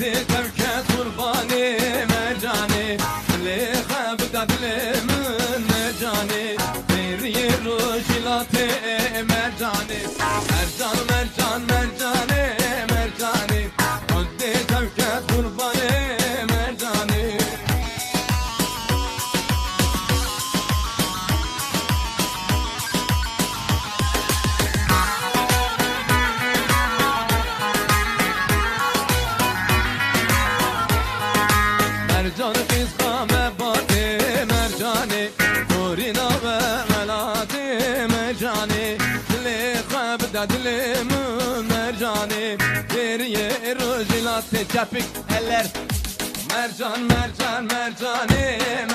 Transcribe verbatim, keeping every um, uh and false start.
Hadi tevket kurbani mercani Leha bda dilimin mercani Beri rujilati mercani Mercan mercan mercani mercani Hadi tevket kurbani mercani Mercan kızga mebati mercani Kurina ve melati mercani Leha bda dilimin mercani Beri rujilati Çapık eller Mercan mercan mercani